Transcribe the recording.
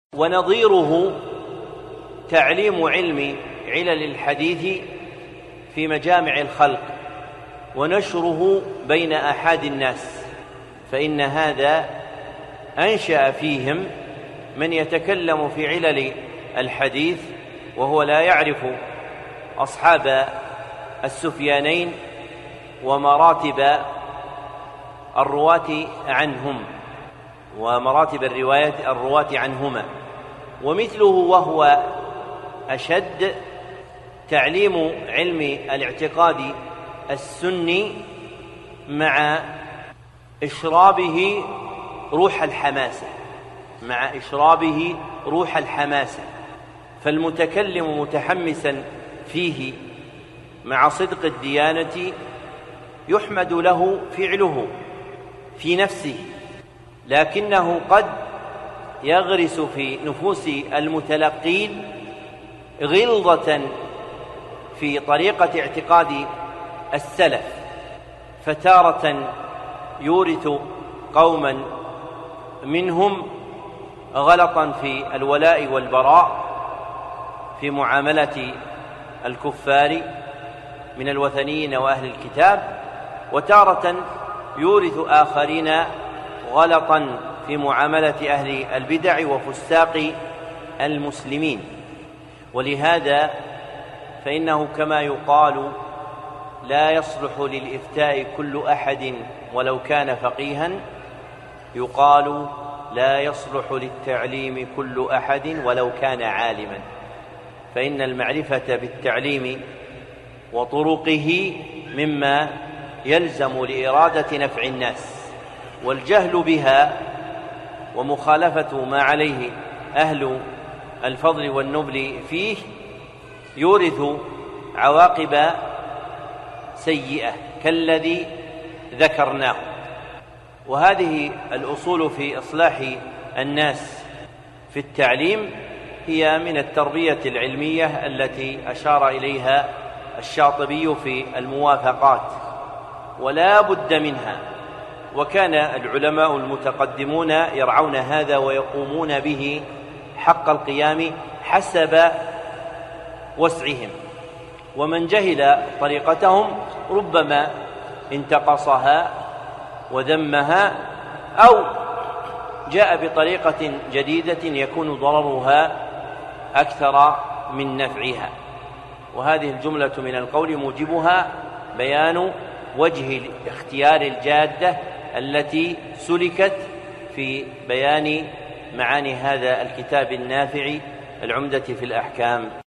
ونظيره تعليم علم علل الحديث في مجامع الخلق ونشره بين آحاد الناس، فإن هذا أنشأ فيهم من يتكلم في علل الحديث وهو لا يعرف أصحاب السفيانين ومراتب الرواة عنهم ومراتب الرواة عنهما. ومثله وهو أشد تعليم علم الاعتقاد السني مع إشرابه روح الحماسة، فالمتكلم متحمسا فيه مع صدق الديانة يحمد له فعله في نفسه، لكنه قد يغرس في نفوس المتلقين غلظة في طريقة اعتقاد السلف، فتارة يورث قوما منهم غلطا في الولاء والبراء في معاملة الكفار من الوثنيين وأهل الكتاب، وتارة يورث آخرين غلطا في معاملة أهل البدع وفساق المسلمين. ولهذا فإنه كما يقال لا يصلح للإفتاء كل أحد ولو كان فقيها، يقال لا يصلح للتعليم كل أحد ولو كان عالما، فإن المعرفة بالتعليم وطرقه مما يلزم لإرادة نفع الناس، والجهل بها ومخالفة ما عليه أهل الفضل والنبل فيه يورث عواقب سيئة كالذي ذكرناه. وهذه الأصول في إصلاح الناس في التعليم هي من التربية العلمية التي أشار إليها الشاطبي في الموافقات، ولا بد منها، وكان العلماء المتقدمون يرعون هذا ويقومون به حق القيام حسب وسعهم، ومن جهل طريقتهم ربما انتقصها وذمها أو جاء بطريقة جديدة يكون ضررها أكثر من نفعها. وهذه الجملة من القول موجبها بيان وجه اختيار الجادة التي سلكت في بيان معاني هذا الكتاب النافع العمدة في الأحكام.